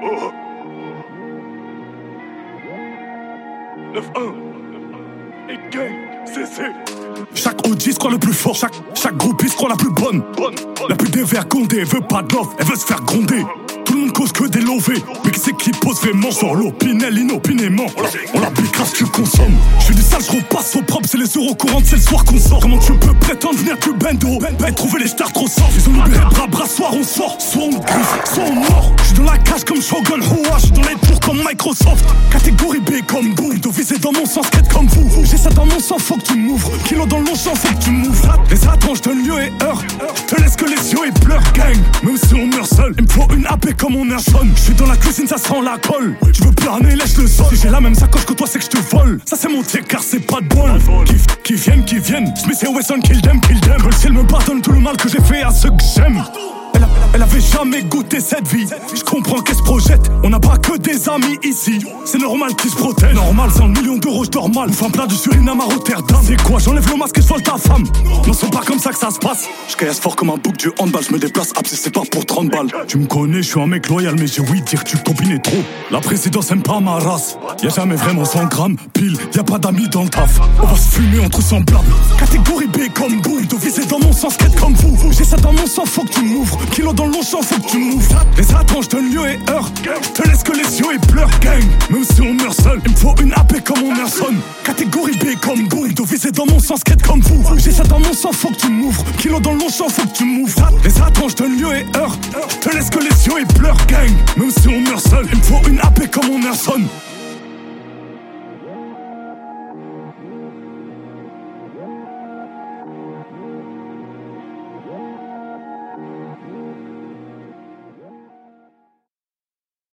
9-1 et gang, CC. Chaque OG se croit le plus fort, chaque groupie se croit la plus bonne. La plus dévergondée, elle veut pas de love, elle veut se faire gronder. Tout le monde cause que des lovés, mais qui c'est qui pose vraiment sur l'opinel inopinément. On l'appliquera si tu consommes. Je fais du sale, je repasse au propre, c'est les euros courantes, c'est le soir qu'on sort. Comment tu peux prétendre venir plus bendo? Trouver les stars trop soft. Ils ont libéré bras, soir on sort. Soit on griffe, soit on mord. J'suis dans la cage comme Shogun Hoa, j'suis dans les tours comme Microsoft. Catégorie B comme boum, de viser dans mon sens, quête comme vous. J'ai ça dans mon sang, faut que tu m'ouvres. Kilo dans le long champ, faut que tu m'ouvres. Les attends, j'donne lieu et heure. Te laisse que les yeux et pleure, gang. Même si on meurt seul, il me faut une AP comme on Anderson. J'suis dans la cuisine, ça sent la colle. Tu veux planer, lèche le sol. Si j'ai la même sacoche que toi, c'est que j'te vole. Ça c'est mon car c'est pas de bol. Qui viennent. Smith et Wesson, kill them. Que le ciel me pardonne tout le mal que j'ai fait à ceux que j'aime. Elle avait jamais goûté cette vie. Je comprends qu'elle se projette. On n'a pas que des amis ici. C'est normal qu'ils se protègent. Normal, 100 millions d'euros, je dors mal. Une femme plein du Suriname à Rotterdam. C'est quoi, j'enlève le masque et je vole ta femme. Non, c'est pas comme ça que ça se passe. Je caillasse fort comme un bouc du handball. Je me déplace, c'est pas pour 30 balles. Tu me connais, je suis un mec loyal, mais j'ai ouï dire que tu combinais trop. La présidence aime pas ma race. Y'a jamais vraiment 100 grammes. Pile, y'a pas d'amis dans le taf. On va se fumer entre semblables. Catégorie B comme boum. De viser dans mon sens, quête comme vous. J'ai ça dans mon sang, faut que tu m'ouvres. Kilo dans le long champ, faut que tu m'ouvres. Les attends, j'donne lieu et heure. Te laisse que les yeux et pleure, gang. Même si on meurt seul, il me faut une AP comme Anderson. Catégorie B comme boum. De viser dans mon sens, quête comme vous. J'ai ça dans mon sang, faut que tu m'ouvres. Kilo dans le long champ, faut que tu m'ouvres. Les attends, j'donne lieu et heure. Te laisse que les yeux et pleure, gang. Même si on meurt seul, il me faut une AP comme Anderson.